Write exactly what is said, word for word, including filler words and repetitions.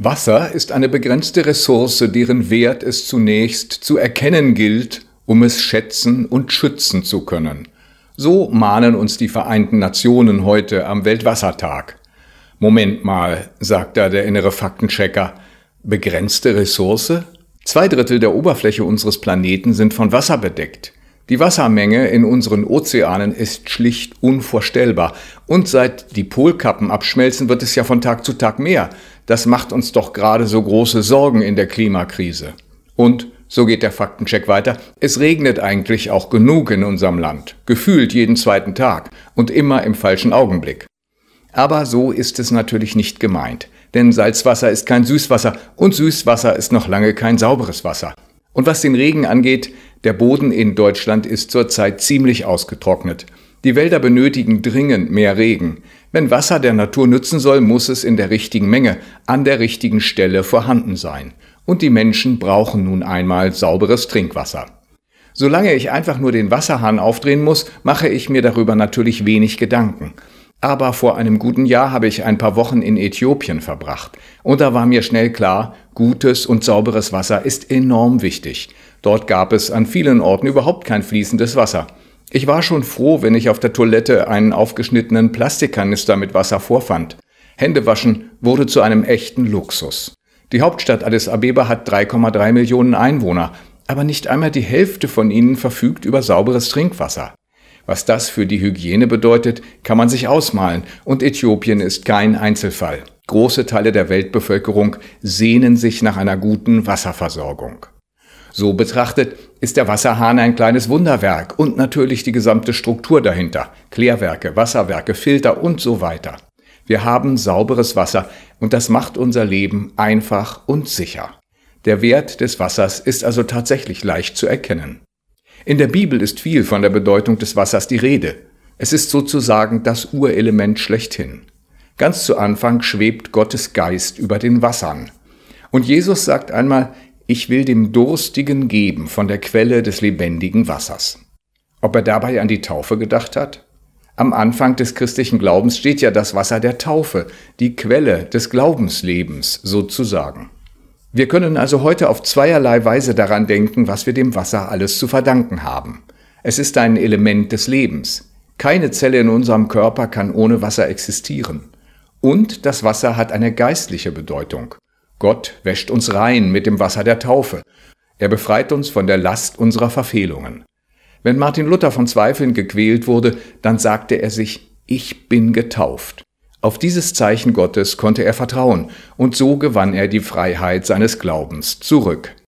Wasser ist eine begrenzte Ressource, deren Wert es zunächst zu erkennen gilt, um es schätzen und schützen zu können. So mahnen uns die Vereinten Nationen heute am Weltwassertag. Moment mal, sagt da der innere Faktenchecker. Begrenzte Ressource? Zwei Drittel der Oberfläche unseres Planeten sind von Wasser bedeckt. Die Wassermenge in unseren Ozeanen ist schlicht unvorstellbar. Und seit die Polkappen abschmelzen, wird es ja von Tag zu Tag mehr. Das macht uns doch gerade so große Sorgen in der Klimakrise. Und, so geht der Faktencheck weiter, es regnet eigentlich auch genug in unserem Land. Gefühlt jeden zweiten Tag und immer im falschen Augenblick. Aber so ist es natürlich nicht gemeint. Denn Salzwasser ist kein Süßwasser und Süßwasser ist noch lange kein sauberes Wasser. Und was den Regen angeht, der Boden in Deutschland ist zurzeit ziemlich ausgetrocknet. Die Wälder benötigen dringend mehr Regen. Wenn Wasser der Natur nützen soll, muss es in der richtigen Menge, an der richtigen Stelle vorhanden sein. Und die Menschen brauchen nun einmal sauberes Trinkwasser. Solange ich einfach nur den Wasserhahn aufdrehen muss, mache ich mir darüber natürlich wenig Gedanken. Aber vor einem guten Jahr habe ich ein paar Wochen in Äthiopien verbracht. Und da war mir schnell klar, gutes und sauberes Wasser ist enorm wichtig. Dort gab es an vielen Orten überhaupt kein fließendes Wasser. Ich war schon froh, wenn ich auf der Toilette einen aufgeschnittenen Plastikkanister mit Wasser vorfand. Händewaschen wurde zu einem echten Luxus. Die Hauptstadt Addis Abeba hat drei Komma drei Millionen Einwohner, aber nicht einmal die Hälfte von ihnen verfügt über sauberes Trinkwasser. Was das für die Hygiene bedeutet, kann man sich ausmalen, und Äthiopien ist kein Einzelfall. Große Teile der Weltbevölkerung sehnen sich nach einer guten Wasserversorgung. So betrachtet ist der Wasserhahn ein kleines Wunderwerk und natürlich die gesamte Struktur dahinter, Klärwerke, Wasserwerke, Filter und so weiter. Wir haben sauberes Wasser und das macht unser Leben einfach und sicher. Der Wert des Wassers ist also tatsächlich leicht zu erkennen. In der Bibel ist viel von der Bedeutung des Wassers die Rede. Es ist sozusagen das Urelement schlechthin. Ganz zu Anfang schwebt Gottes Geist über den Wassern. Und Jesus sagt einmal, ich will dem Durstigen geben von der Quelle des lebendigen Wassers. Ob er dabei an die Taufe gedacht hat? Am Anfang des christlichen Glaubens steht ja das Wasser der Taufe, die Quelle des Glaubenslebens sozusagen. Wir können also heute auf zweierlei Weise daran denken, was wir dem Wasser alles zu verdanken haben. Es ist ein Element des Lebens. Keine Zelle in unserem Körper kann ohne Wasser existieren. Und das Wasser hat eine geistliche Bedeutung. Gott wäscht uns rein mit dem Wasser der Taufe. Er befreit uns von der Last unserer Verfehlungen. Wenn Martin Luther von Zweifeln gequält wurde, dann sagte er sich, ich bin getauft. Auf dieses Zeichen Gottes konnte er vertrauen, und so gewann er die Freiheit seines Glaubens zurück.